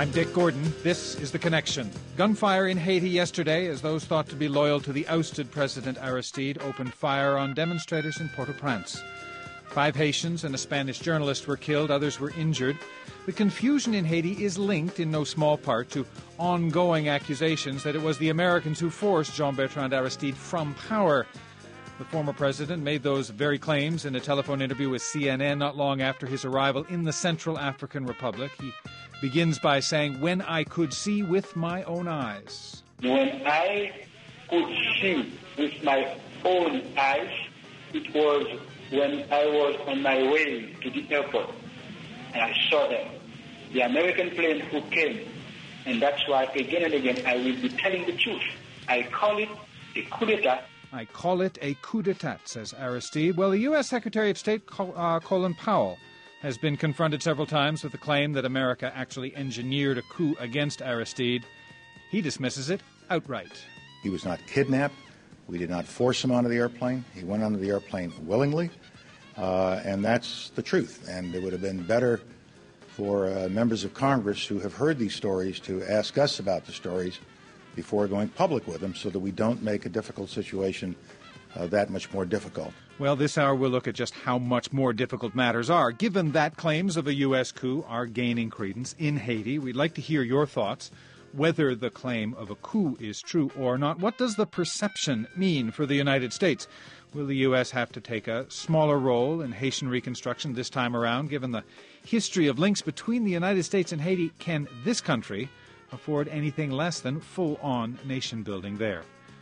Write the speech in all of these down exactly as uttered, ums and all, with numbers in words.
I'm Dick Gordon. This is The Connection. Gunfire in Haiti yesterday as those thought to be loyal to the ousted President Aristide opened fire on demonstrators in Port-au-Prince. Five Haitians and a Spanish journalist were killed, others were injured. The confusion in Haiti is linked in no small part to ongoing accusations that it was the Americans who forced Jean-Bertrand Aristide from power. The former president made those very claims in a telephone interview with C N N not long after his arrival in the Central African Republic. He begins by saying, "When I could see with my own eyes." When I could see with my own eyes, it was when I was on my way to the airport and I saw them, the American plane who came. And that's why again and again I will be telling the truth. I call it a coup d'etat. I call it a coup d'etat, says Aristide. Well, the U S Secretary of State, uh, Colin Powell, has been confronted several times with the claim that America actually engineered a coup against Aristide. He dismisses it outright. He was not kidnapped. We did not force him onto the airplane. He went onto the airplane willingly, uh, and that's the truth. And it would have been better for uh, members of Congress who have heard these stories to ask us about the stories before going public with them so that we don't make a difficult situation uh, that much more difficult. Well, this hour we'll look at just how much more difficult matters are. Given that claims of a U S coup are gaining credence in Haiti, we'd like to hear your thoughts. Whether the claim of a coup is true or not, what does the perception mean for the United States? Will the U S have to take a smaller role in Haitian reconstruction this time around? Given the history of links between the United States and Haiti, can this country afford anything less than full-on nation-building there?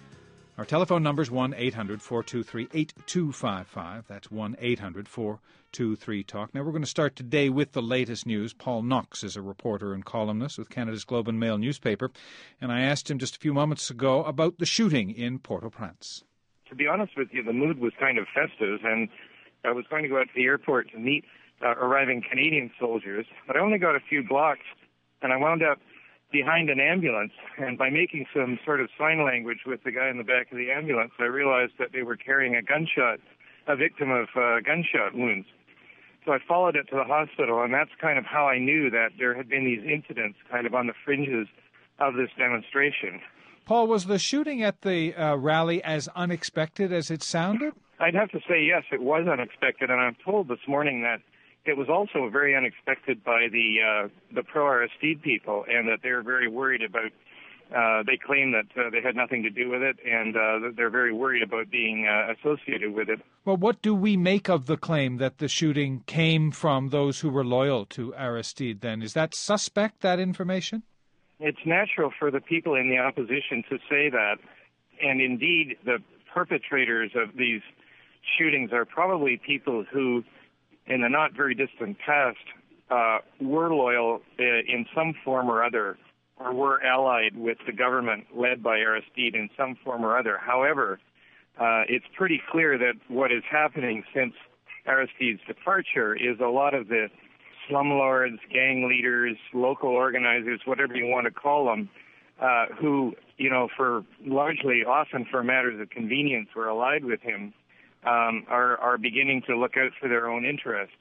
Our telephone number is one eight hundred four two three eight two five five. That's one eight hundred four two three talk. Now, we're going to start today with the latest news. Paul Knox is a reporter and columnist with Canada's Globe and Mail newspaper, and I asked him just a few moments ago about the shooting in Port-au-Prince. To be honest with you, the mood was kind of festive, and I was going to go out to the airport to meet uh, arriving Canadian soldiers, but I only got a few blocks, and I wound up behind an ambulance, and by making some sort of sign language with the guy in the back of the ambulance, I realized that they were carrying a gunshot, a victim of uh, gunshot wounds. So I followed it to the hospital, and that's kind of how I knew that there had been these incidents kind of on the fringes of this demonstration. Paul, was the shooting at the uh, rally as unexpected as it sounded? I'd have to say yes, it was unexpected, and I'm told this morning that it was also very unexpected by the uh, the pro-Aristide people, and that they're very worried about, uh, they claim that uh, they had nothing to do with it, and uh, they're very worried about being uh, associated with it. Well, what do we make of the claim that the shooting came from those who were loyal to Aristide then? Is that suspect, that information? It's natural for the people in the opposition to say that, and indeed the perpetrators of these shootings are probably people who, in the not very distant past, uh, were loyal uh, in some form or other, or were allied with the government led by Aristide in some form or other. However, uh, it's pretty clear that what is happening since Aristide's departure is a lot of the slumlords, gang leaders, local organizers, whatever you want to call them, uh, who, you know, for largely, often for matters of convenience, were allied with him, Um, are, are beginning to look out for their own interests.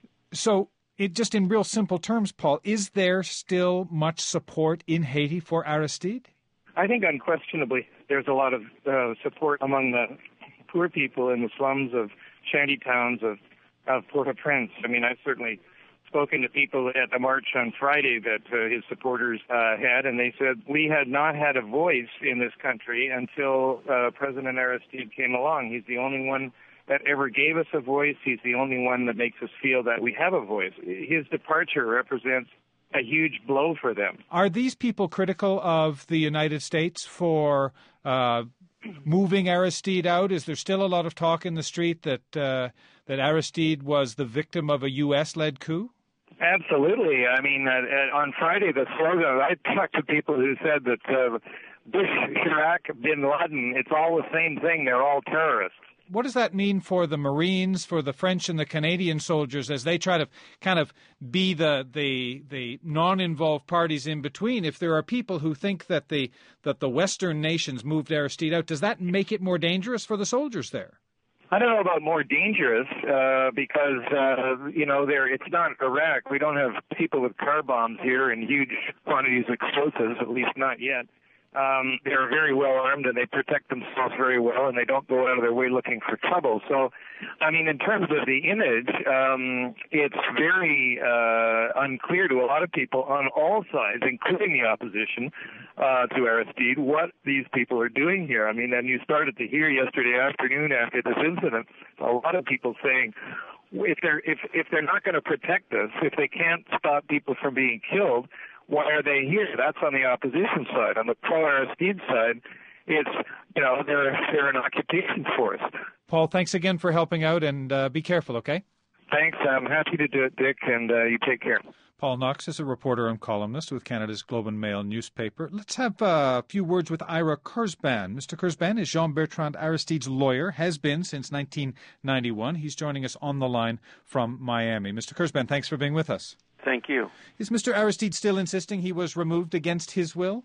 So, it, just in real simple terms, Paul, is there still much support in Haiti for Aristide? I think unquestionably there's a lot of uh, support among the poor people in the slums of shanty towns of, of Port-au-Prince. I mean, I've certainly spoken to people at the march on Friday that uh, his supporters uh, had, and they said, we had not had a voice in this country until uh, President Aristide came along. He's the only one that ever gave us a voice. He's the only one that makes us feel that we have a voice. His departure represents a huge blow for them. Are these people critical of the United States for uh, moving Aristide out? Is there still a lot of talk in the street that uh, that Aristide was the victim of a U S-led coup? Absolutely. I mean, uh, on Friday, the slogan, I talked to people who said that uh, Bush, Chirac, Bin Laden, it's all the same thing. They're all terrorists. What does that mean for the Marines, for the French and the Canadian soldiers as they try to kind of be the the, the non-involved parties in between? If there are people who think that the that the Western nations moved Aristide out, does that make it more dangerous for the soldiers there? I don't know about more dangerous uh, because, uh, you know, there it's not Iraq. We don't have people with car bombs here and huge quantities of explosives, at least not yet. Um, they're very well armed and they protect themselves very well, and they don't go out of their way looking for trouble. So, I mean, in terms of the image, um, it's very uh, unclear to a lot of people on all sides, including the opposition uh, to Aristide, what these people are doing here. I mean, and you started to hear yesterday afternoon after this incident, a lot of people saying, if they're if if they're not going to protect us, if they can't stop people from being killed, why are they here? That's on the opposition side. On the pro-Aristide side, it's, you know, they're, they're an occupation force. Paul, thanks again for helping out, and uh, be careful, okay? Thanks. I'm happy to do it, Dick, and uh, you take care. Paul Knox is a reporter and columnist with Canada's Globe and Mail newspaper. Let's have uh, a few words with Ira Kurzban. Mister Kurzban is Jean-Bertrand Aristide's lawyer, has been since nineteen ninety-one. He's joining us on the line from Miami. Mister Kurzban, thanks for being with us. Thank you. Is Mister Aristide still insisting he was removed against his will?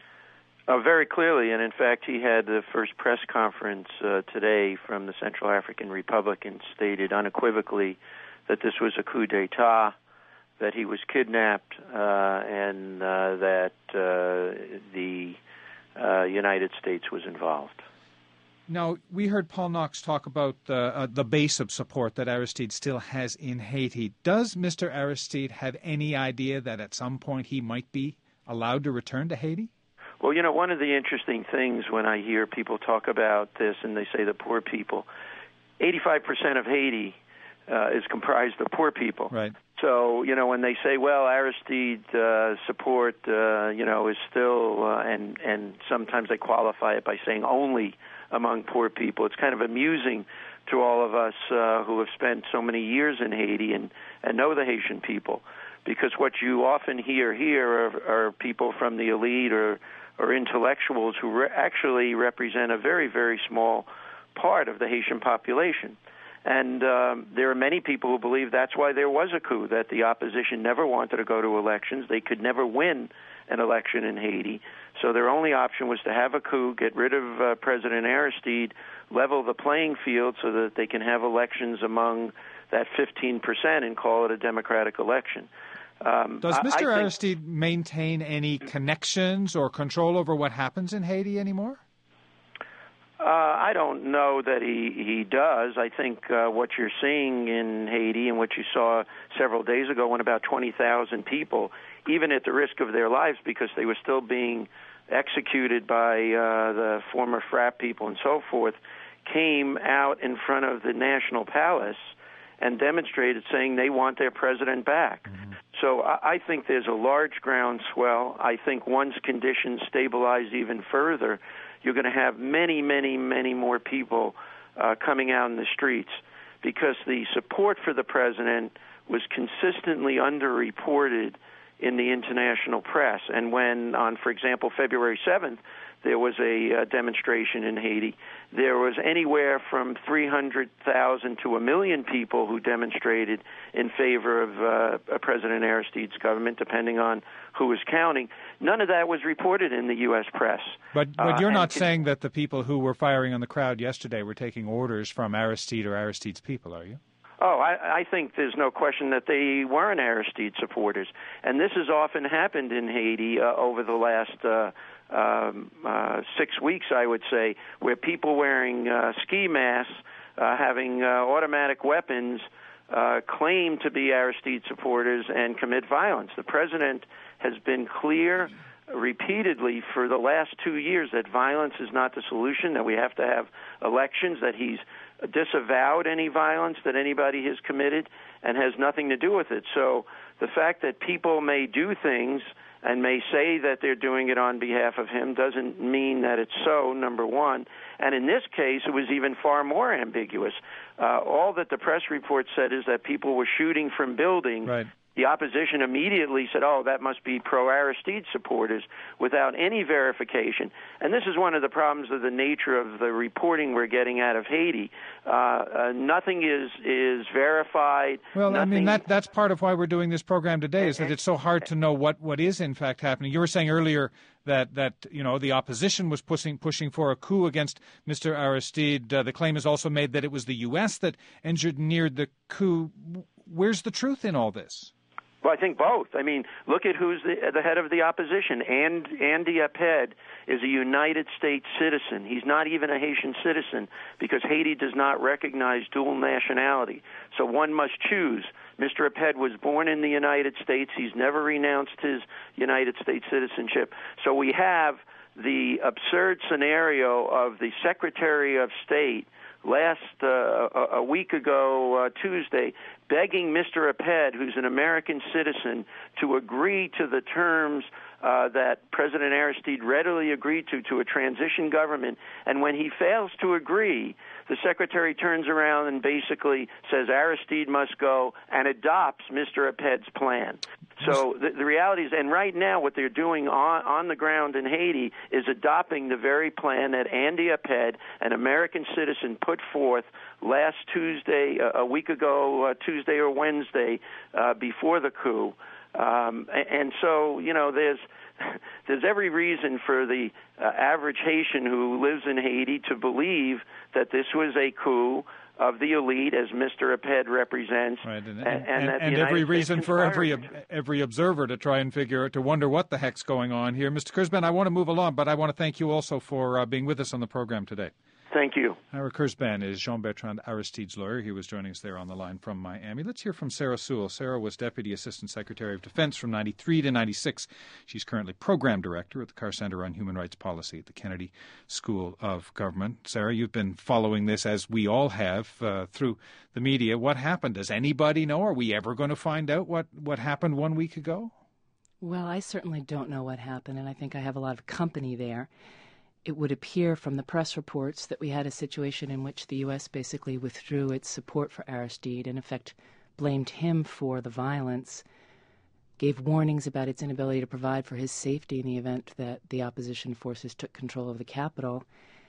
Uh, very clearly, and in fact, he had the first press conference uh, today from the Central African Republic and stated unequivocally that this was a coup d'etat, that he was kidnapped, uh, and uh, that uh, the uh, United States was involved. Now, we heard Paul Knox talk about uh, uh, the base of support that Aristide still has in Haiti. Does Mister Aristide have any idea that at some point he might be allowed to return to Haiti? Well, you know, one of the interesting things when I hear people talk about this and they say the poor people, eighty-five percent of Haiti uh, is comprised of poor people. Right. So, you know, when they say, well, Aristide uh, support, uh, you know, is still, uh, and, and sometimes they qualify it by saying only among poor people. It's kind of amusing to all of us uh, who have spent so many years in Haiti and, and know the Haitian people, because what you often hear here are, are people from the elite or, or intellectuals who re- actually represent a very, very small part of the Haitian population. And um, there are many people who believe that's why there was a coup, that the opposition never wanted to go to elections. They could never win an election in Haiti. So their only option was to have a coup, get rid of uh, President Aristide, level the playing field so that they can have elections among that fifteen percent and call it a democratic election. Um, Does Mister I, I Aristide think, maintain any connections or control over what happens in Haiti anymore? Uh, I don't know that he, he does. I think uh, what you're seeing in Haiti and what you saw several days ago when about twenty thousand people, even at the risk of their lives because they were still being executed by uh, the former frat people and so forth, came out in front of the National Palace and demonstrated saying they want their president back. Mm-hmm. So I, I think there's a large groundswell. I think once conditions stabilize even further, you're going to have many, many, many more people uh, coming out in the streets because the support for the president was consistently underreported in the international press. And when, on, for example, February seventh, there was a uh, demonstration in Haiti, there was anywhere from three hundred thousand to a million people who demonstrated in favor of uh, President Aristide's government, depending on who was counting. None of that was reported in the U S press. But, but you're uh, not can, saying that the people who were firing on the crowd yesterday were taking orders from Aristide or Aristide's people, are you? Oh, I, I think there's no question that they weren't Aristide supporters. And this has often happened in Haiti uh, over the last uh, um, uh, six weeks, I would say, where people wearing uh, ski masks, uh, having uh, automatic weapons, uh, claim to be Aristide supporters and commit violence. The president has been clear repeatedly for the last two years that violence is not the solution, that we have to have elections, that he's disavowed any violence that anybody has committed and has nothing to do with it. So the fact that people may do things and may say that they're doing it on behalf of him doesn't mean that it's so, number one. And in this case, it was even far more ambiguous. Uh, all that the press report said is that people were shooting from buildings. Right. The opposition immediately said, oh, that must be pro-Aristide supporters, without any verification. And this is one of the problems of the nature of the reporting we're getting out of Haiti. Uh, uh, nothing is is verified. Well, nothing... I mean, that that's part of why we're doing this program today, is that it's so hard to know what, what is in fact happening. You were saying earlier that, that you know, the opposition was pushing pushing for a coup against Mister Aristide. Uh, the claim is also made that it was the U S that engineered the coup. Where's the truth in all this? Well, I think both. I mean, look at who's the, the head of the opposition. And, Andy Aped is a United States citizen. He's not even a Haitian citizen because Haiti does not recognize dual nationality. So one must choose. Mister Aped was born in the United States. He's never renounced his United States citizenship. So we have the absurd scenario of the Secretary of State last uh, a week ago, uh, Tuesday, begging Mister Aped, who's an American citizen, to agree to the terms uh, that President Aristide readily agreed to, to a transition government. And when he fails to agree, the Secretary turns around and basically says Aristide must go and adopts Mister Aped's plan. So the, the reality is, and right now what they're doing on, on the ground in Haiti is adopting the very plan that Andy Aped, an American citizen, put forth last Tuesday, uh, a week ago, uh, Tuesday or Wednesday, uh, before the coup. Um, and, and so, you know, there's there's every reason for the uh, average Haitian who lives in Haiti to believe that this was a coup of the elite, as Mister Aped represents, right, and, and, and, and, and, and every reason for every every observer to try and figure to wonder what the heck's going on here. Mister Kurzban, I want to move along, but I want to thank you also for uh, being with us on the program today. Thank you. Ira Kurzban is Jean-Bertrand Aristide's lawyer. He was joining us there on the line from Miami. Let's hear from Sarah Sewell. Sarah was Deputy Assistant Secretary of Defense from ninety-three to ninety-six. She's currently Program Director at the Carr Center on Human Rights Policy at the Kennedy School of Government. Sarah, you've been following this, as we all have, uh, through the media. What happened? Does anybody know? Are we ever going to find out what, what happened one week ago? Well, I certainly don't know what happened, and I think I have a lot of company there. It would appear from the press reports that we had a situation in which the U S basically withdrew its support for Aristide, in effect blamed him for the violence, gave warnings about its inability to provide for his safety in the event that the opposition forces took control of the capital,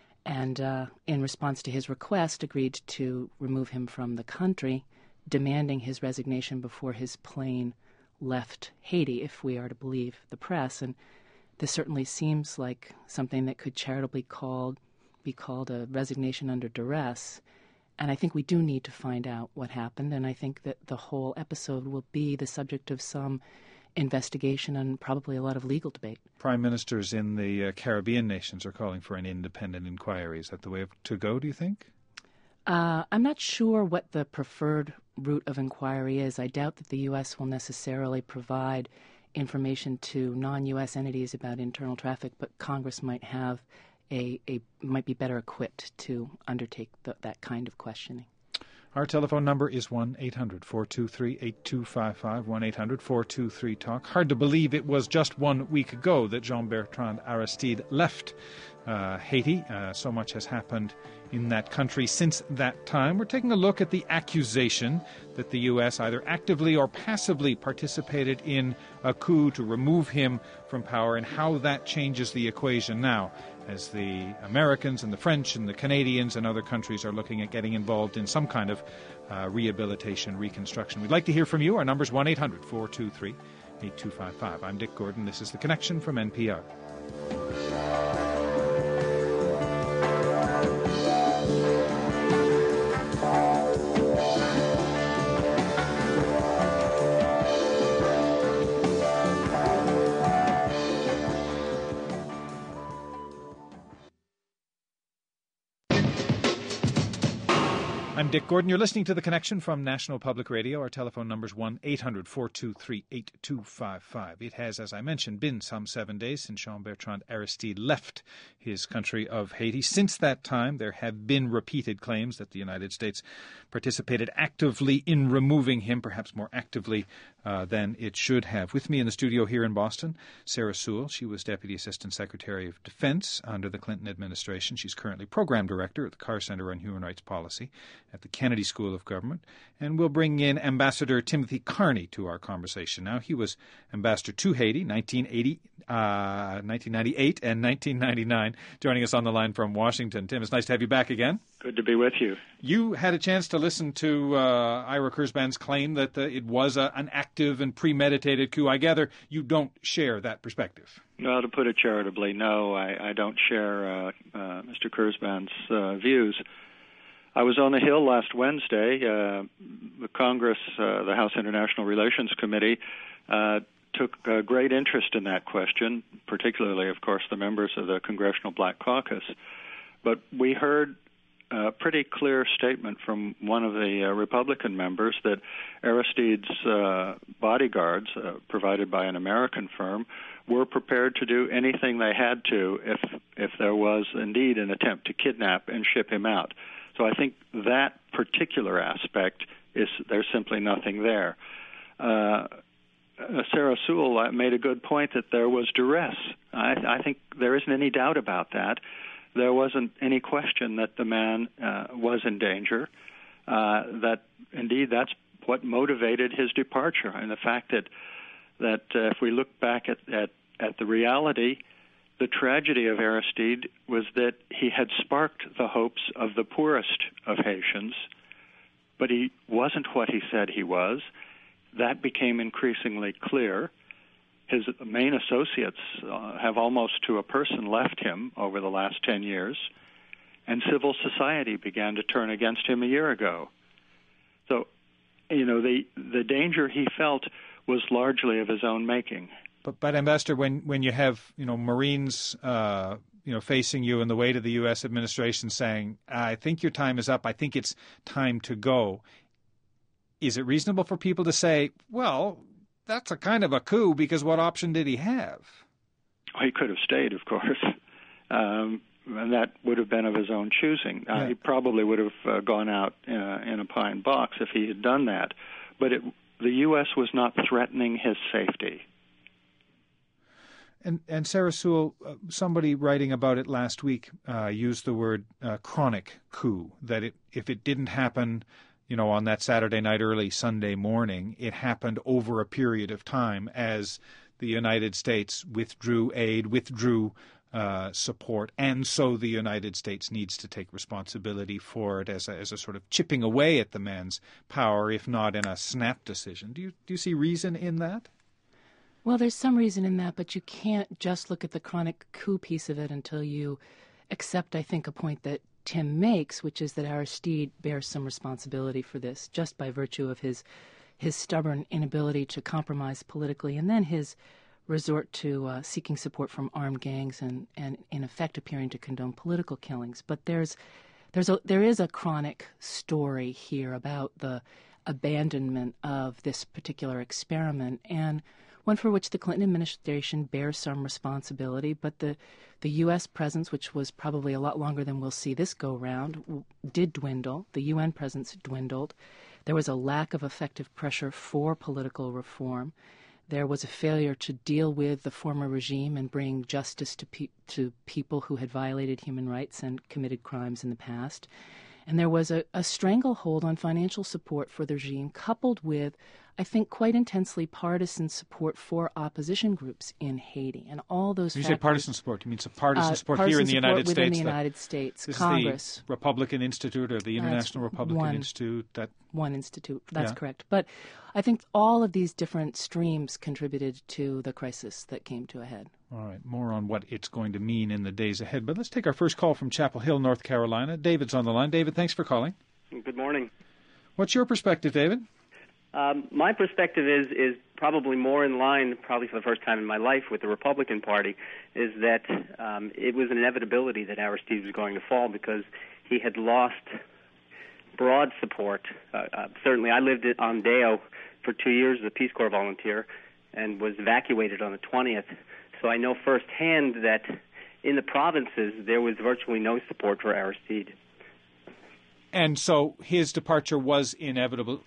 and uh, in response to his request, agreed to remove him from the country, demanding his resignation before his plane left Haiti, if we are to believe the press. And this certainly seems like something that could charitably called, be called a resignation under duress. And I think we do need to find out what happened, and I think that the whole episode will be the subject of some investigation and probably a lot of legal debate. Prime ministers in the uh, Caribbean nations are calling for an independent inquiry. Is that the way to go, do you think? Uh, I'm not sure what the preferred route of inquiry is. I doubt that the U S will necessarily provide information to non-U S entities about internal traffic, but Congress might have a, a might be better equipped to undertake the, that kind of questioning. Our telephone number is one eight hundred four two three eight two five five, one eight hundred four two three talk. Hard to believe it was just one week ago that Jean-Bertrand Aristide left uh, Haiti. Uh, so much has happened in that country since that time. We're taking a look at the accusation that the U S either actively or passively participated in a coup to remove him from power, and how that changes the equation now, as the Americans and the French and the Canadians and other countries are looking at getting involved in some kind of uh, rehabilitation, reconstruction. We'd like to hear from you. Our number is one eight hundred four two three eight two five five. I'm Dick Gordon. This is The Connection from N P R. I'm Dick Gordon. You're listening to The Connection from National Public Radio. Our telephone number is one eight hundred four two three eight two five five. It has, as I mentioned, been some seven days since Jean-Bertrand Aristide left his country of Haiti. Since that time, there have been repeated claims that the United States participated actively in removing him, perhaps more actively uh, than it should have. With me in the studio here in Boston, Sarah Sewell. She was Deputy Assistant Secretary of Defense under the Clinton administration. She's currently Program Director at the Carr Center on Human Rights Policy at the Kennedy School of Government. And we'll bring in Ambassador Timothy Carney to our conversation now. He was ambassador to Haiti, nineteen eighty, uh, nineteen ninety-eight and nineteen ninety-nine, joining us on the line from Washington. Tim, it's nice to have you back again. Good to be with you. You had a chance to listen to uh, Ira Kurzban's claim that uh, it was a, an active and premeditated coup. I gather you don't share that perspective. Well, to put it charitably, no, I, I don't share uh, uh, Mister Kurzban's uh, views. I was on the Hill last Wednesday. Uh, the Congress, uh, the House International Relations Committee, uh, took uh, great interest in that question, particularly, of course, the members of the Congressional Black Caucus. But we heard a pretty clear statement from one of the uh, Republican members that Aristide's uh, bodyguards, uh, provided by an American firm, were prepared to do anything they had to if if there was indeed an attempt to kidnap and ship him out. So I think that particular aspect is there's simply nothing there. Uh, Sarah Sewell made a good point that there was duress. I, I think there isn't any doubt about that. There wasn't any question that the man uh, was in danger, uh, that indeed that's what motivated his departure. And the fact that, that uh, if we look back at, at, at the reality, the tragedy of Aristide was that he had sparked the hopes of the poorest of Haitians, but he wasn't what he said he was. That became increasingly clear. His main associates uh, have almost to a person left him over the last ten years, and civil society began to turn against him a year ago. So, you know, the the danger he felt was largely of his own making. But, but Ambassador, when, when you have, you know, Marines, uh, you know, facing you in the weight of the U S administration saying, I think your time is up, I think it's time to go, is it reasonable for people to say, well, that's a kind of a coup because what option did he have? Well, he could have stayed, of course, um, and that would have been of his own choosing. Uh, yeah. He probably would have uh, gone out uh, in a pine box if he had done that. But it, the U S was not threatening his safety. And, and Sarah Sewell, uh, somebody writing about it last week uh, used the word uh, chronic coup, that it, if it didn't happen, you know, on that Saturday night, early Sunday morning, it happened over a period of time as the United States withdrew aid, withdrew uh, support, and so the United States needs to take responsibility for it as a, as a sort of chipping away at the man's power, if not in a snap decision. Do you do you see reason in that? Well, there's some reason in that, but you can't just look at the chronic coup piece of it until you accept, I think, a point that Tim makes, which is that Aristide bears some responsibility for this just by virtue of his his stubborn inability to compromise politically, and then his resort to uh, seeking support from armed gangs and, and, in effect, appearing to condone political killings. But there's there's a there is a chronic story here about the abandonment of this particular experiment, and one for which the Clinton administration bears some responsibility, but the, the U S presence, which was probably a lot longer than we'll see this go round, did dwindle. The U N presence dwindled. There was a lack of effective pressure for political reform. There was a failure to deal with the former regime and bring justice to, pe- to people who had violated human rights and committed crimes in the past. And there was a, a stranglehold on financial support for the regime, coupled with, I think, quite intensely partisan support for opposition groups in Haiti. And all those When you factors, say partisan support, you mean some partisan uh, support partisan here in the support United within States? the that- United States, this Congress. Is the Republican Institute or the International Republican one. Institute? That One institute, that's Yeah. correct. But I think all of these different streams contributed to the crisis that came to a head. All right, more on what it's going to mean in the days ahead. But let's take our first call from Chapel Hill, North Carolina. David's on the line. David, thanks for calling. Good morning. What's your perspective, David? Um, my perspective is is probably more in line, probably for the first time in my life, with the Republican Party, is that um, it was an inevitability that Aristide was going to fall because he had lost broad support. Uh, uh, certainly, I lived on Deo for two years as a Peace Corps volunteer and was evacuated on the twentieth. So I know firsthand that in the provinces there was virtually no support for Aristide. And so his departure was inevitable.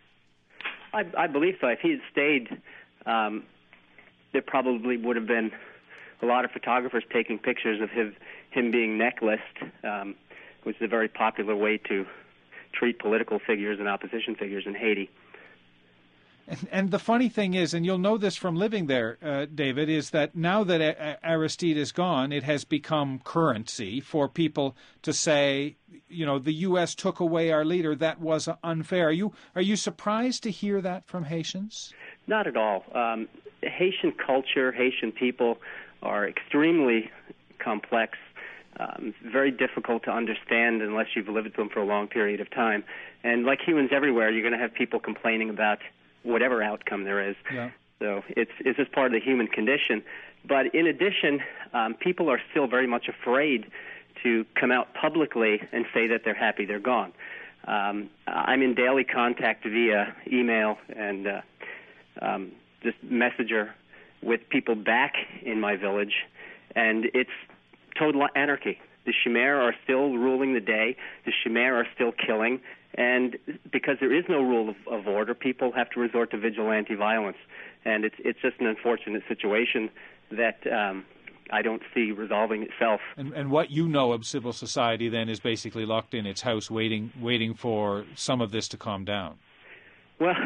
I, I believe so. If he had stayed, um, there probably would have been a lot of photographers taking pictures of him, him being necklaced, um, which is a very popular way to treat political figures and opposition figures in Haiti. And, and the funny thing is, and you'll know this from living there, uh, David, is that now that a- Aristide is gone, it has become currency for people to say, you know, the U S took away our leader. That was unfair. Are you are you surprised to hear that from Haitians? Not at all. Um, Haitian culture, Haitian people are extremely complex, um, very difficult to understand unless you've lived with them for a long period of time. And like humans everywhere, you're going to have people complaining about whatever outcome there is. Yeah. So it's it's just part of the human condition. But in addition, um, people are still very much afraid to come out publicly and say that they're happy they're gone. Um, I'm in daily contact via email and uh, um, just messenger with people back in my village, and it's total anarchy. The Khmer are still ruling the day. The Khmer are still killing. And because there is no rule of, of order, people have to resort to vigilante violence. And it's it's just an unfortunate situation that um, I don't see resolving itself. And, and what you know of civil society then is basically locked in its house waiting waiting for some of this to calm down. Well,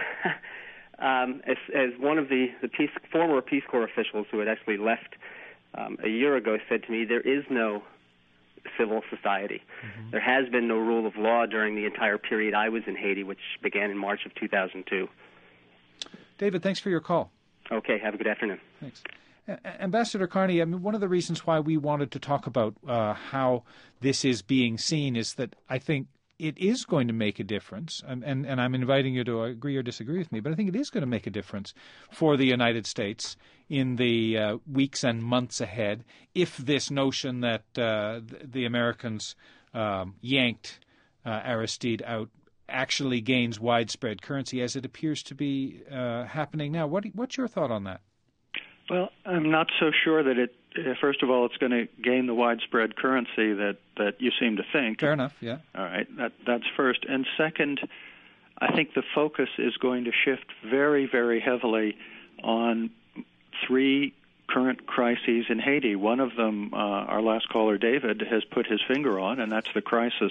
um, as, as one of the, the Peace, former Peace Corps officials who had actually left um, a year ago said to me, there is no civil society. Mm-hmm. There has been no rule of law during the entire period I was in Haiti, which began in March of two thousand two. David, thanks for your call. Okay, have a good afternoon. Thanks. A- Ambassador Carney, I mean, one of the reasons why we wanted to talk about uh, how this is being seen is that I think it is going to make a difference, and, and, and I'm inviting you to agree or disagree with me, but I think it is going to make a difference for the United States in the uh, weeks and months ahead if this notion that uh, the Americans um, yanked uh, Aristide out actually gains widespread currency, as it appears to be uh, happening now. What, what's your thought on that? Well, I'm not so sure that it, uh, first of all, it's going to gain the widespread currency that, that you seem to think. Fair enough, yeah. All right, that, that's first. And second, I think the focus is going to shift very, very heavily on three current crises in Haiti. One of them, uh, our last caller, David, has put his finger on, and that's the crisis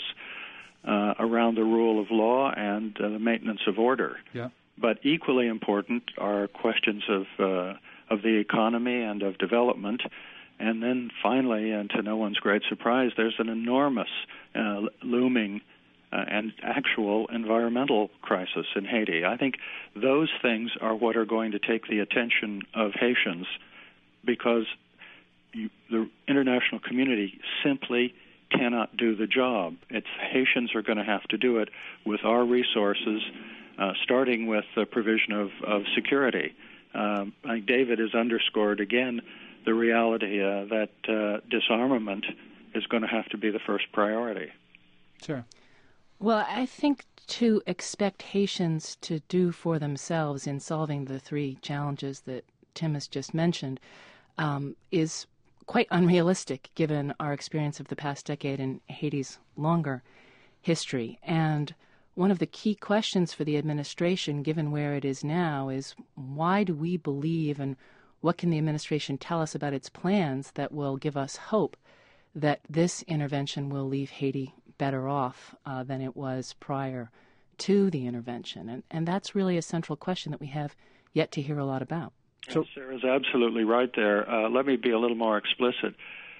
uh, around the rule of law and uh, the maintenance of order. Yeah. But equally important are questions of uh, of the economy and of development. And then finally, and to no one's great surprise, there's an enormous uh, looming uh, and actual environmental crisis in Haiti. I think those things are what are going to take the attention of Haitians, because you, the international community simply cannot do the job. It's Haitians are going to have to do it with our resources, uh, starting with the provision of, of security. Um, I think David has underscored again the reality uh, that uh, disarmament is going to have to be the first priority. Sure. Well, I think to expect Haitians to do for themselves in solving the three challenges that Tim has just mentioned um, is quite unrealistic given our experience of the past decade and Haiti's longer history. And one of the key questions for the administration, given where it is now, is why do we believe and what can the administration tell us about its plans that will give us hope that this intervention will leave Haiti better off uh, than it was prior to the intervention? And, and that's really a central question that we have yet to hear a lot about. So Sarah's absolutely right there. Uh, let me be a little more explicit.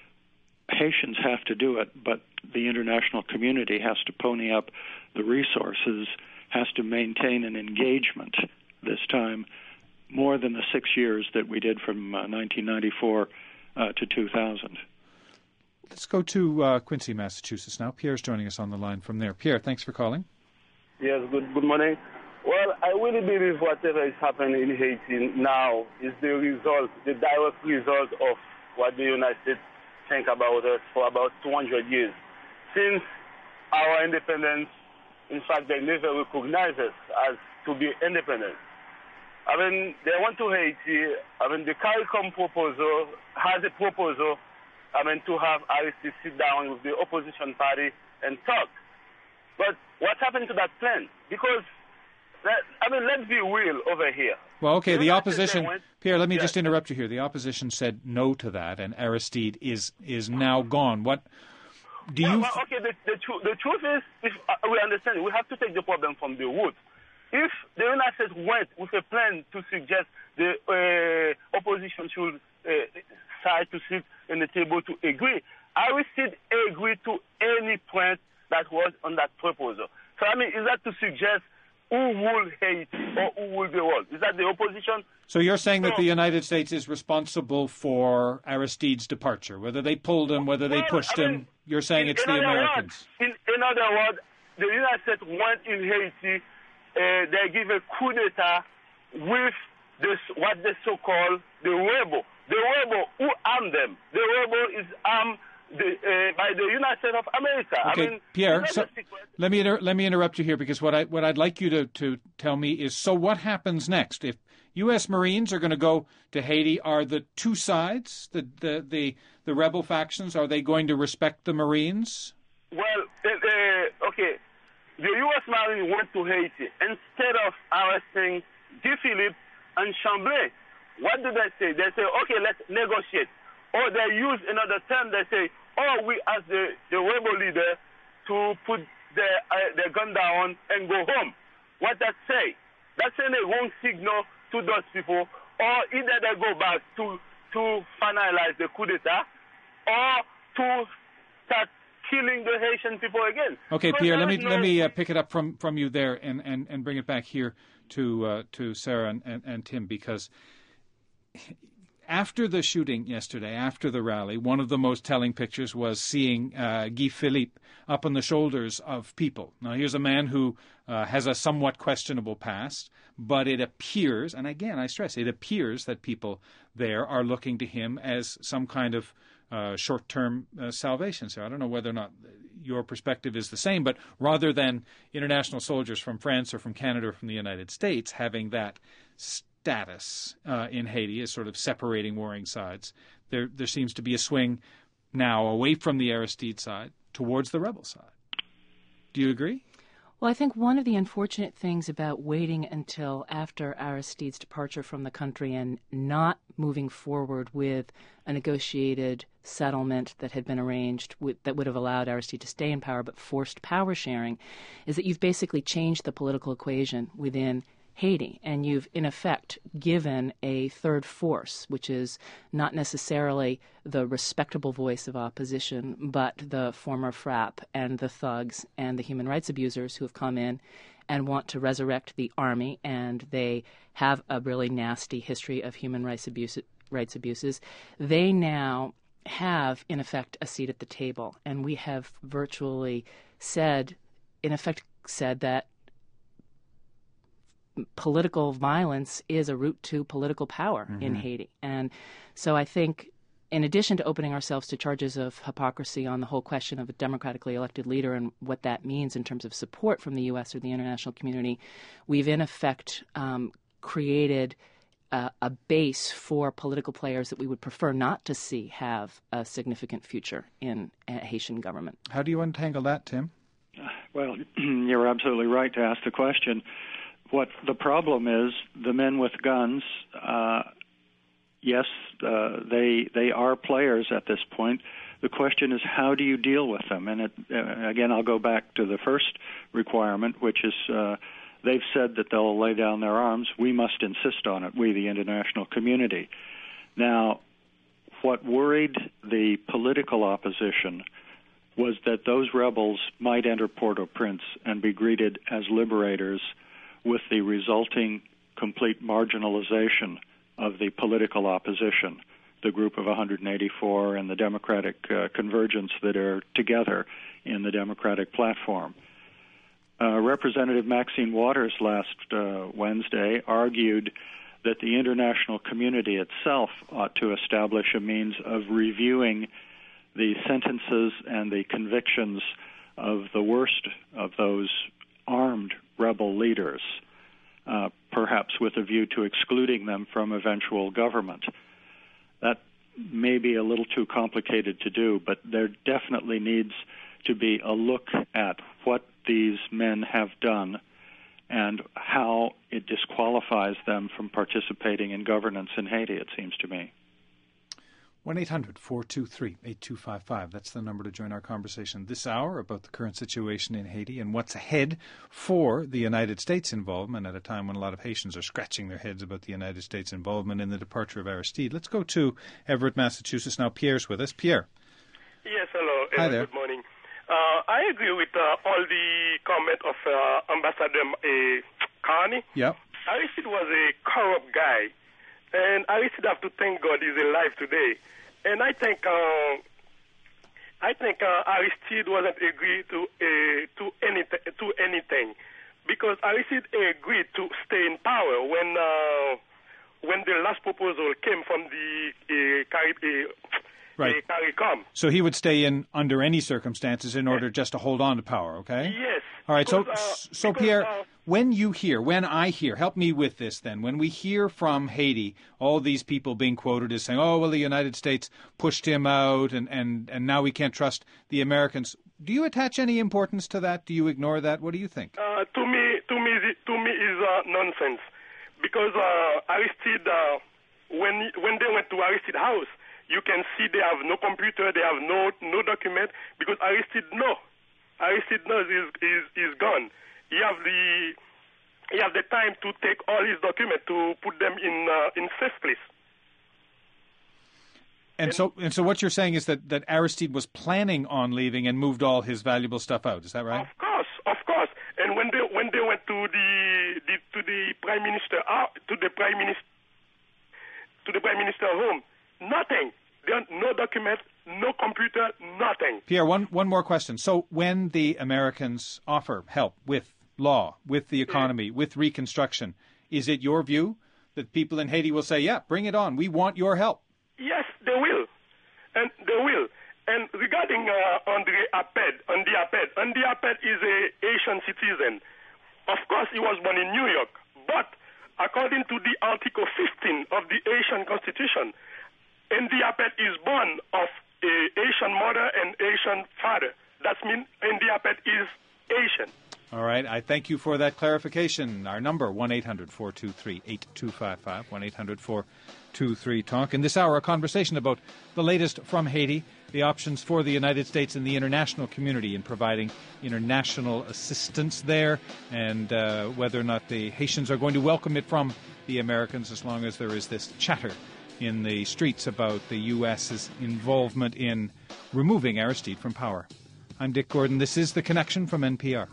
Haitians have to do it, but the international community has to pony up the resources, has to maintain an engagement this time more than the six years that we did from uh, nineteen ninety-four uh, to two thousand. Let's go to uh, Quincy, Massachusetts now. Pierre's joining us on the line from there. Pierre, thanks for calling. Yes, good, good morning. Well, I really believe whatever is happening in Haiti now is the result, the direct result of what the United States think about us for about two hundred years. Since our independence, in fact, they never recognize us as to be independent. I mean, they went to Haiti. I mean, the CARICOM proposal has a proposal, I mean, to have Aristide sit down with the opposition party and talk. But what happened to that plan? Because, that, I mean, let's be real over here. Well, okay, the, the opposition, went, Pierre, let me yes. just interrupt you here. The opposition said no to that, and Aristide is is now gone. What do you... Well, well, okay, the, the, tru- the truth is, if uh, we understand, we have to take the problem from the root. if the United States went with a plan to suggest the uh, opposition should uh, side to sit in the table to agree, Aristide agreed to any point that was on that proposal. So, I mean, is that to suggest who will hate or who will the world? Is that the opposition? So you're saying so, that the United States is responsible for Aristide's departure, whether they pulled him, whether they well, pushed I mean, him. You're saying in, it's in the other Americans. Words, in, in other words, the United States went in Haiti, uh, they give a coup d'etat with this, what they so-called the rebel. The rebel, who armed them? The rebel is armed the, uh, by the United States of America. Okay, I mean, Pierre, so let me inter- let me interrupt you here, because what I what I'd like you to, to tell me is, so what happens next if U S Marines are going to go to Haiti? Are the two sides, the the the, the rebel factions, are they going to respect the Marines? Well, uh, uh, okay, the U S Marines went to Haiti instead of arresting Guy Philippe and Chamblay. What do they say? They say, okay, let's negotiate. Or they use another term, they say, oh, we ask the, the rebel leader to put their, uh, their gun down and go home. What that say? That's sending a wrong signal to those people, or either they go back to, to finalize the coup d'etat, or to start killing the Haitian people again. Okay, because Pierre, let me no... let me uh, pick it up from, from you there and, and, and bring it back here to uh, to Sarah and, and, and Tim, because after the shooting yesterday, after the rally, one of the most telling pictures was seeing uh, Guy Philippe up on the shoulders of people. Now, here's a man who uh, has a somewhat questionable past, but it appears, and again, I stress, it appears that people there are looking to him as some kind of uh, short-term uh, salvation. So I don't know whether or not your perspective is the same, but rather than international soldiers from France or from Canada or from the United States having that st- status uh, in Haiti as sort of separating warring sides, there there seems to be a swing now away from the Aristide side towards the rebel side. Do you agree? Well, I think one of the unfortunate things about waiting until after Aristide's departure from the country and not moving forward with a negotiated settlement that had been arranged with, that would have allowed Aristide to stay in power but forced power sharing is that you've basically changed the political equation within Haiti, and you've, in effect, given a third force, which is not necessarily the respectable voice of opposition, but the former FRAP and the thugs and the human rights abusers who have come in and want to resurrect the army, and they have a really nasty history of human rights, abuse, rights abuses. They now have, in effect, a seat at the table, and we have virtually said, in effect, said that political violence is a route to political power mm-hmm. in Haiti. And so I think, in addition to opening ourselves to charges of hypocrisy on the whole question of a democratically elected leader and what that means in terms of support from the U S or the international community, we've in effect um, created uh, a base for political players that we would prefer not to see have a significant future in a Haitian government. How do you untangle that, Tim? Well, you're absolutely right to ask the question. What the problem is, the men with guns, uh, yes, uh, they they are players at this point. The question is, how do you deal with them? And it, uh, again, I'll go back to the first requirement, which is uh, they've said that they'll lay down their arms. We must insist on it, we, the international community. Now, what worried the political opposition was that those rebels might enter Port-au-Prince and be greeted as liberators, with the resulting complete marginalization of the political opposition, the group of one hundred eighty-four and the Democratic uh, convergence that are together in the Democratic platform. Uh, Representative Maxine Waters last uh, Wednesday argued that the international community itself ought to establish a means of reviewing the sentences and the convictions of the worst of those armed rebel leaders, uh, perhaps with a view to excluding them from eventual government. That may be a little too complicated to do, but there definitely needs to be a look at what these men have done and how it disqualifies them from participating in governance in Haiti, it seems to me. one eight hundred four two three eight two five five. That's the number to join our conversation this hour about the current situation in Haiti and what's ahead for the United States involvement at a time when a lot of Haitians are scratching their heads about the United States involvement in the departure of Aristide. Let's go to Everett, Massachusetts. Now Pierre's with us. Pierre. Yes, hello. Hi uh, there. Good morning. Uh, I agree with uh, all the comment of uh, Ambassador uh, Carney. Yep. Aristide was a corrupt guy, and Aristide have to thank God he's alive today. And I think uh, I think uh, Aristide wasn't agree to uh, to anything to anything because Aristide agreed to stay in power when uh, when the last proposal came from the uh, Caribbean. Right. So he would stay in under any circumstances in order just to hold on to power, okay? Yes. All right, so, because, uh, so because, Pierre, uh, when you hear, when I hear, help me with this then, when we hear from Haiti, all these people being quoted as saying, oh, well, the United States pushed him out and, and, and now we can't trust the Americans, do you attach any importance to that? Do you ignore that? What do you think? Uh, to me, to me, to me is uh, nonsense because uh, Aristide, uh, when, when they went to Aristide house, you can see they have no computer, they have no no document because Aristide no, Aristide knows is is is gone. He have the he have the time to take all his documents to put them in uh, in safe place. And, and so and so what you're saying is that, that Aristide was planning on leaving and moved all his valuable stuff out. Is that right? Of course, of course. And when they when they went to the, the to the prime minister uh, to the prime minister to the prime minister home. Nothing. There no document, no computer, nothing. Pierre, one, one more question. So when the Americans offer help with law, with the economy, with reconstruction, is it your view that people in Haiti will say, yeah, bring it on, we want your help? Yes, they will. And they will. And regarding uh, André Apped, Andy Apped, Andy Apped is a Haitian citizen. Of course, he was born in New York. But according to the Article fifteen of the Haitian Constitution, Andy Apped is born of a Asian mother and Asian father. That means Andy Apped is Asian. All right. I thank you for that clarification. Our number, one eight hundred four two three eight two five five, one eight hundred four two three talk. In this hour, a conversation about the latest from Haiti, the options for the United States and the international community in providing international assistance there, and uh, whether or not the Haitians are going to welcome it from the Americans as long as there is this chatter in the streets about the U S's involvement in removing Aristide from power. I'm Dick Gordon. This is The Connection from N P R.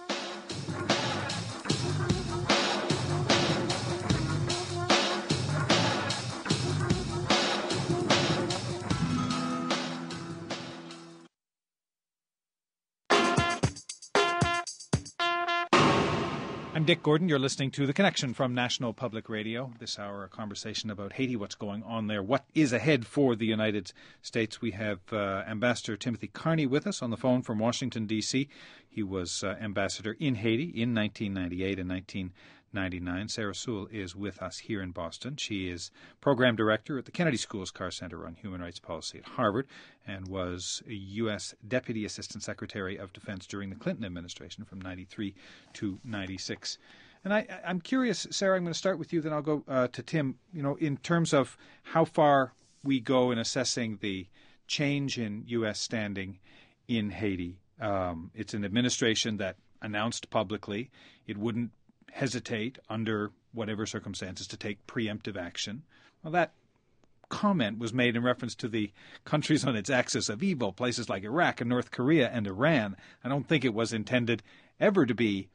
I'm Dick Gordon. You're listening to The Connection from National Public Radio. This hour, a conversation about Haiti, what's going on there, what is ahead for the United States. We have uh, Ambassador Timothy Carney with us on the phone from Washington, D C He was uh, ambassador in Haiti in nineteen ninety-eight and nineteen ninety-nine. Sarah Sewell is with us here in Boston. She is program director at the Kennedy School's Carr Center on Human Rights Policy at Harvard and was a U S Deputy Assistant Secretary of Defense during the Clinton administration from ninety-three to ninety-six. And I, I'm curious, Sarah, I'm going to start with you, then I'll go uh, to Tim, you know, in terms of how far we go in assessing the change in U S standing in Haiti. Um, it's an administration that announced publicly it wouldn't hesitate under whatever circumstances to take preemptive action. Well, that comment was made in reference to the countries on its axis of evil, places like Iraq and North Korea and Iran. I don't think it was intended ever to be,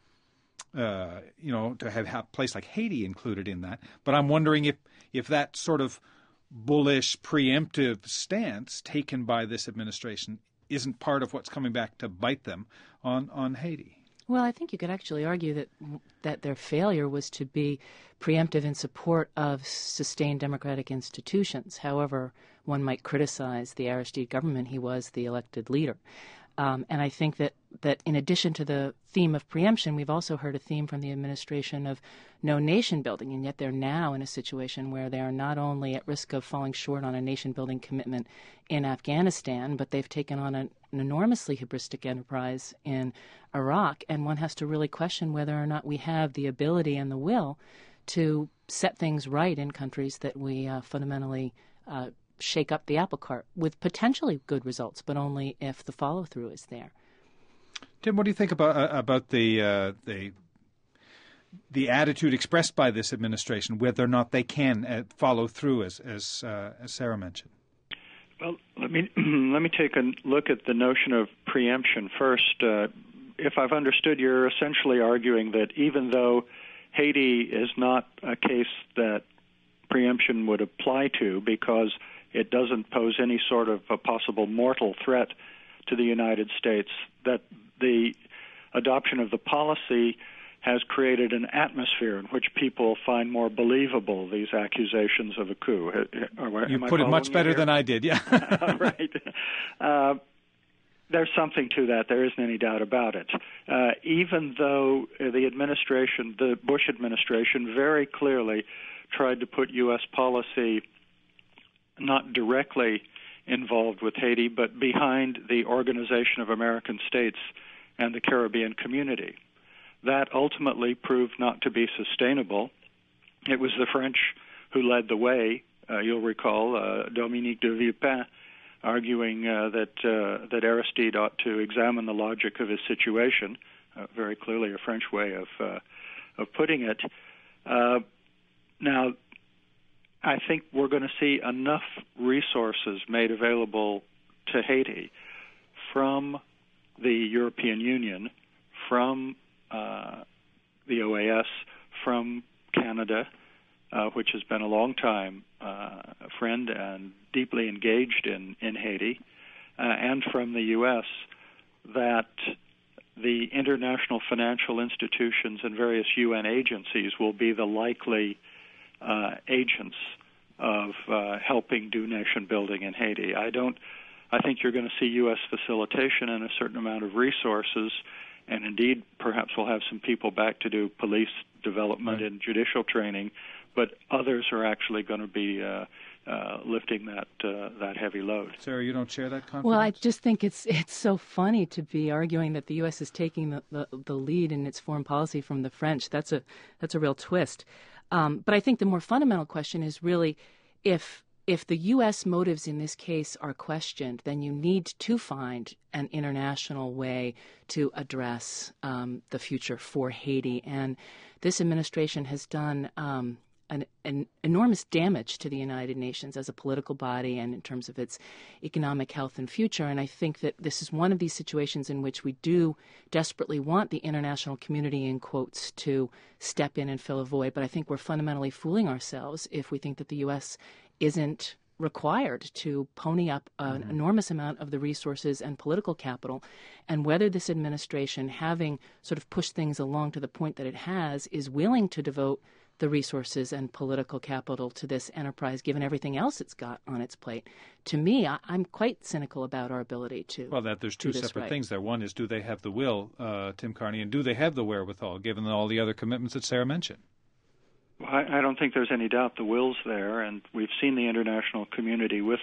uh, you know, to have a place like Haiti included in that. But I'm wondering if, if that sort of bullish, preemptive stance taken by this administration isn't part of what's coming back to bite them on, on Haiti. Well, I think you could actually argue that that their failure was to be preemptive in support of sustained democratic institutions. However, one might criticize the Aristide government. He was the elected leader. Um, and I think that, that in addition to the theme of preemption, we've also heard a theme from the administration of no nation building, and yet they're now in a situation where they are not only at risk of falling short on a nation-building commitment in Afghanistan, but they've taken on an, an enormously hubristic enterprise in Iraq, and one has to really question whether or not we have the ability and the will to set things right in countries that we uh, fundamentally uh, shake up the apple cart with potentially good results, but only if the follow-through is there. Tim, what do you think about uh, about the uh, the the attitude expressed by this administration, whether or not they can uh, follow through, as as, uh, as Sarah mentioned? Well, let me let me take a look at the notion of preemption first. Uh, if I've understood, you're essentially arguing that even though Haiti is not a case that preemption would apply to because it doesn't pose any sort of a possible mortal threat to the United States, that the adoption of the policy has created an atmosphere in which people find more believable these accusations of a coup. You put it much better than I did, yeah. Right. Uh, there's something to that. There isn't any doubt about it. Uh, even though the administration, the Bush administration, very clearly tried to put U S policy not directly involved with Haiti, but behind the Organization of American States and the Caribbean Community. That ultimately proved not to be sustainable. It was the French who led the way. Uh, you'll recall uh, Dominique de Villepin arguing uh, that uh, that Aristide ought to examine the logic of his situation. Uh, very clearly, a French way of uh, of putting it. Uh, now, I think we're going to see enough resources made available to Haiti from the European Union, from uh, the O A S, from Canada, uh, which has been a long time uh, friend and deeply engaged in, in Haiti, uh, and from the U S, that the international financial institutions and various U N agencies will be the likely uh, agents of uh, helping do nation building in Haiti. I don't. I think you're going to see U S facilitation and a certain amount of resources, and indeed, perhaps we'll have some people back to do police development right. and judicial training, but others are actually going to be uh, uh, lifting that uh, that heavy load. Sarah, you don't share that confidence? Well, I just think it's it's so funny to be arguing that the U S is taking the, the, the lead in its foreign policy from the French. That's a that's a real twist. Um, but I think the more fundamental question is really if if the U S motives in this case are questioned, then you need to find an international way to address um, the future for Haiti. And this administration has done um, an, an enormous damage to the United Nations as a political body and in terms of its economic health and future. And I think that this is one of these situations in which we do desperately want the international community, in quotes, to step in and fill a void. But I think we're fundamentally fooling ourselves if we think that the U S isn't required to pony up an mm-hmm. enormous amount of the resources and political capital, and whether this administration, having sort of pushed things along to the point that it has, is willing to devote the resources and political capital to this enterprise, given everything else it's got on its plate. To me, I, I'm quite cynical about our ability to Well, that there's two separate right. things there. One is, do they have the will, uh, Tim Carney, and do they have the wherewithal, given all the other commitments that Sarah mentioned? I, I don't think there's any doubt the will's there, and we've seen the international community with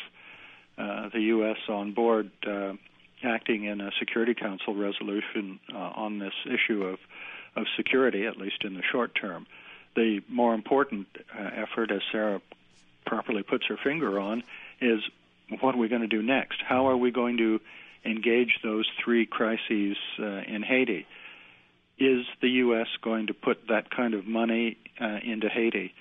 uh, the U S on board uh, acting in a Security Council resolution uh, on this issue of, of security, at least in the short term. The more important uh, effort, as Sarah properly puts her finger on, is what are we going to do next? How are we going to engage those three crises uh, in Haiti? Is the U S going to put that kind of money uh, into Haiti?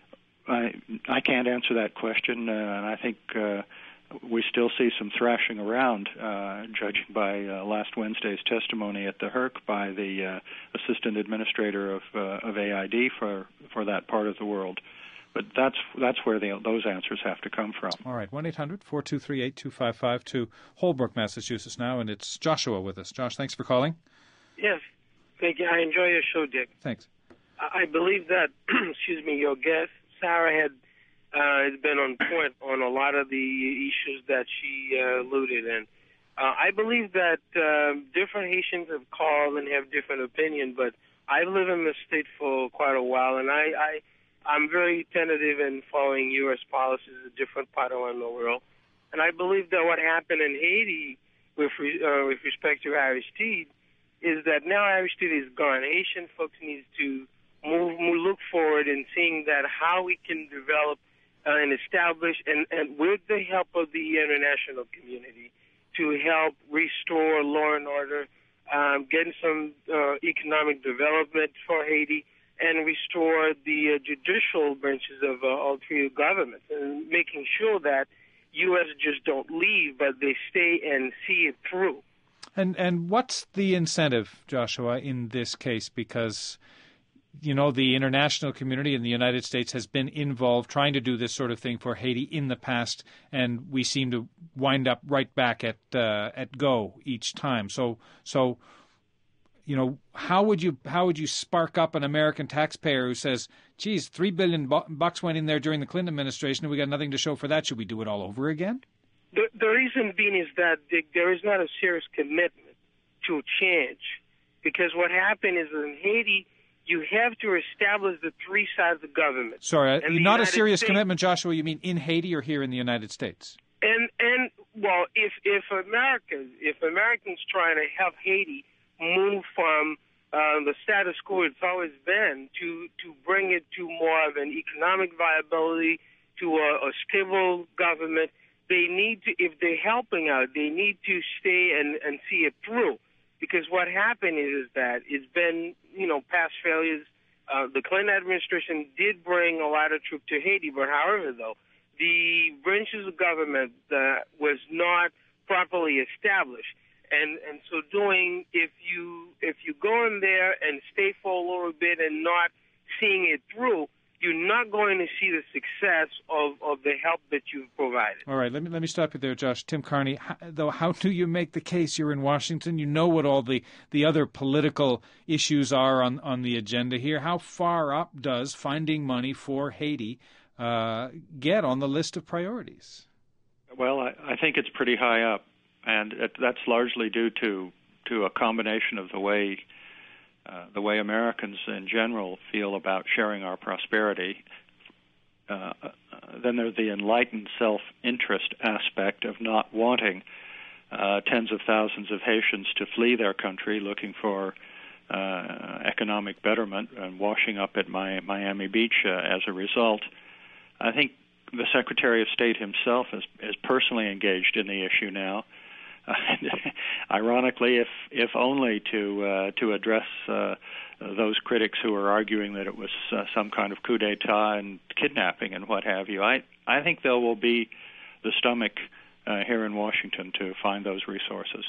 I, I can't answer that question, uh, and I think uh, we still see some thrashing around, uh, judging by uh, last Wednesday's testimony at the H R C by the uh, Assistant Administrator of, uh, of A I D for, for that part of the world. But that's that's where the, those answers have to come from. All right, one eight hundred four two three eight two five five to Holbrook, Massachusetts now, and it's Joshua with us. Josh, thanks for calling. Yes. Thank you. I enjoy your show, Dick. Thanks. I believe that, excuse me, your guest, Sarah, had uh, has been on point on a lot of the issues that she uh, alluded. And uh, I believe that uh, different Haitians have called and have different opinions, but I've lived in the state for quite a while, and I, I, I'm very tentative in following U S policies in different parts around the world. And I believe that what happened in Haiti with, re, uh, with respect to Aristide is that now Aristide is gone. Haitian folks need to move, move, look forward and seeing that how we can develop uh, and establish, and, and with the help of the international community, to help restore law and order, um, getting some uh, economic development for Haiti, and restore the uh, judicial branches of uh, all three governments, and making sure that U S just don't leave, but they stay and see it through. And and what's the incentive, Joshua, in this case? Because, you know, the international community in the United States has been involved trying to do this sort of thing for Haiti in the past, and we seem to wind up right back at uh, at go each time. So so. You know, how would you how would you spark up an American taxpayer who says, "Geez, three billion bu- bucks went in there during the Clinton administration, and we got nothing to show for that. Should we do it all over again?" The, the reason being is that there is not a serious commitment to change, because what happened is in Haiti, you have to establish the three sides of government. Sorry, and not a United serious States, commitment, Joshua. You mean in Haiti or here in the United States? And and well, if if Americans, if Americans trying to help Haiti move from uh, the status quo it's always been to to bring it to more of an economic viability, to a, a stable government, they need to, if they're helping out, they need to stay and, and see it through. Because what happened is, is that it's been, you know, past failures. Uh, the Clinton administration did bring a lot of troops to Haiti, but however, though, the branches of government uh, was not properly established. And and so doing, if you if you go in there and stay for a little bit and not seeing it through, you're not going to see the success of, of the help that you've provided. All right, let me let me stop you there, Josh. Tim Carney, how, though, how do you make the case? You're in Washington. You know what all the, the other political issues are on, on the agenda here. How far up does finding money for Haiti uh, get on the list of priorities? Well, I, I think it's pretty high up. And it, that's largely due to to a combination of the way uh, the way Americans in general feel about sharing our prosperity. Uh, uh, then there's the enlightened self-interest aspect of not wanting uh, tens of thousands of Haitians to flee their country looking for uh, economic betterment and washing up at my, Miami Beach uh, as a result. I think the Secretary of State himself is, is personally engaged in the issue now. Uh, ironically, if if only to uh, to address uh, those critics who are arguing that it was uh, some kind of coup d'état and kidnapping and what have you. I I think there will be the stomach uh, here in Washington to find those resources.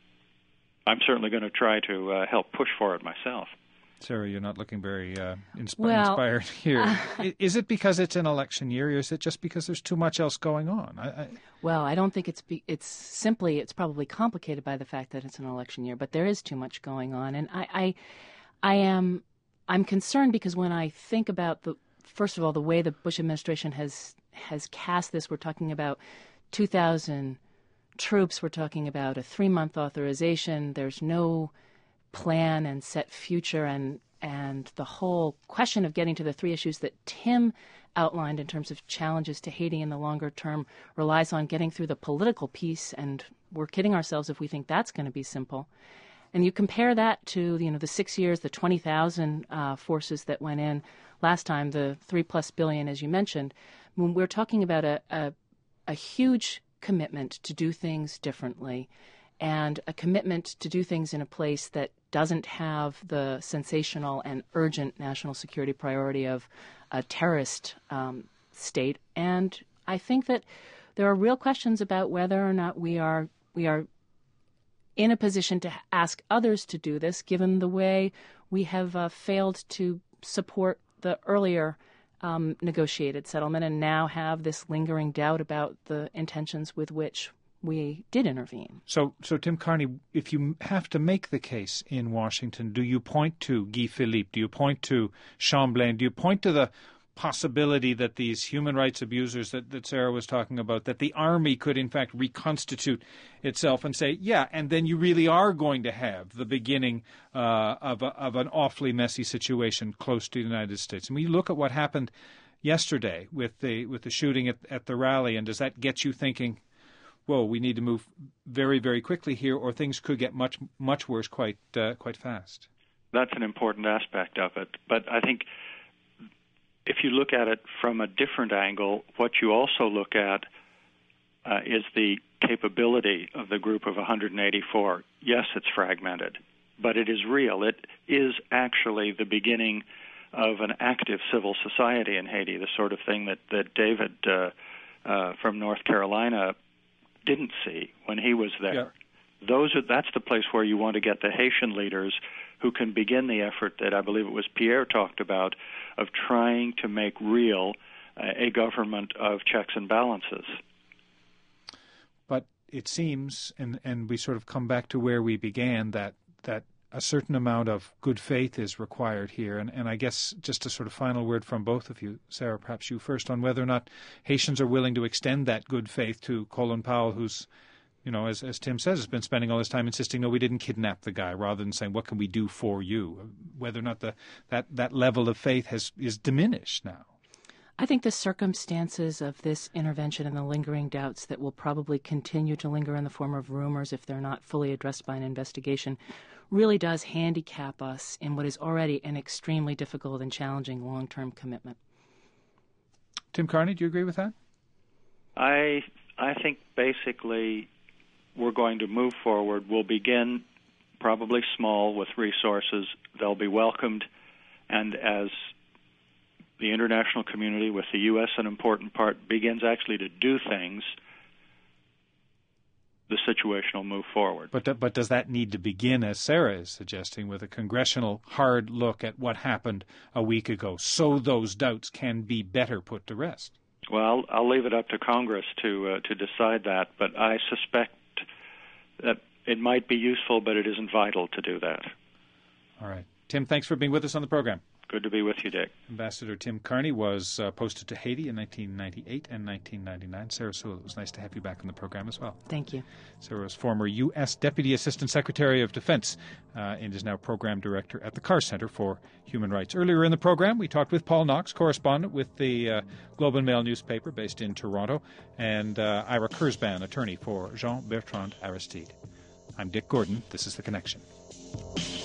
I'm certainly going to try to uh, help push for it myself. Sarah, you're not looking very uh, insp- well, inspired here. Uh, is it because it's an election year, or is it just because there's too much else going on? I, I... Well, I don't think it's be- it's simply it's probably complicated by the fact that it's an election year, but there is too much going on, and I, I, I am I'm concerned because when I think about the first of all the way the Bush administration has has cast this, we're talking about two thousand troops, we're talking about a three month authorization. There's no plan and set future, and and the whole question of getting to the three issues that Tim outlined in terms of challenges to Haiti in the longer term relies on getting through the political piece, and we're kidding ourselves if we think that's going to be simple. And you compare that to, you know, the six years, the twenty thousand uh, forces that went in last time, the three plus billion, as you mentioned, when we're talking about a, a, a huge commitment to do things differently, and a commitment to do things in a place that doesn't have the sensational and urgent national security priority of a terrorist um, state. And I think that there are real questions about whether or not we are we are in a position to ask others to do this, given the way we have uh, failed to support the earlier um, negotiated settlement, and now have this lingering doubt about the intentions with which we did intervene. So, so Tim Carney, if you have to make the case in Washington, do you point to Guy Philippe? Do you point to Champlain? Do you point to the possibility that these human rights abusers that, that Sarah was talking about, that the army could in fact reconstitute itself and say, yeah, and then you really are going to have the beginning uh, of, a, of an awfully messy situation close to the United States? And we look at what happened yesterday with the with the shooting at, at the rally, and does that get you thinking, whoa, we need to move very, very quickly here, or things could get much, much worse quite, uh, quite fast? That's an important aspect of it. But I think if you look at it from a different angle, what you also look at uh, is the capability of the group of one hundred eighty-four. Yes, it's fragmented, but it is real. It is actually the beginning of an active civil society in Haiti, the sort of thing that, that David uh, uh, from North Carolina didn't see when he was there. Yeah. Those are, that's the place where you want to get the Haitian leaders who can begin the effort that I believe it was Pierre talked about of trying to make real uh, a government of checks and balances. But it seems, and, and we sort of come back to where we began, that that a certain amount of good faith is required here. And, and I guess just a sort of final word from both of you, Sarah, perhaps you first, on whether or not Haitians are willing to extend that good faith to Colin Powell, who's, you know, as, as Tim says, has been spending all his time insisting, no, we didn't kidnap the guy, rather than saying, what can we do for you? Whether or not the that, that level of faith has is diminished now. I think the circumstances of this intervention and the lingering doubts that will probably continue to linger in the form of rumors if they're not fully addressed by an investigation really does handicap us in what is already an extremely difficult and challenging long-term commitment. Tim Carney, do you agree with that? I I think basically we're going to move forward. We'll begin probably small with resources. They'll be welcomed, and as the international community, with the U S an important part, begins actually to do things, the situation will move forward. But th- but does that need to begin, as Sarah is suggesting, with a congressional hard look at what happened a week ago, so those doubts can be better put to rest? Well, I'll leave it up to Congress to uh, to decide that, but I suspect that it might be useful, but it isn't vital to do that. All right. Tim, thanks for being with us on the program. Good to be with you, Dick. Ambassador Tim Carney was uh, posted to Haiti in nineteen ninety-eight and nineteen ninety-nine. Sarah Sewell, it was nice to have you back on the program as well. Thank you. Sarah was former U S Deputy Assistant Secretary of Defense uh, and is now Program Director at the Carr Center for Human Rights. Earlier in the program, we talked with Paul Knox, correspondent with the uh, Globe and Mail newspaper based in Toronto, and uh, Ira Kurzban, attorney for Jean-Bertrand Aristide. I'm Dick Gordon. This is The Connection.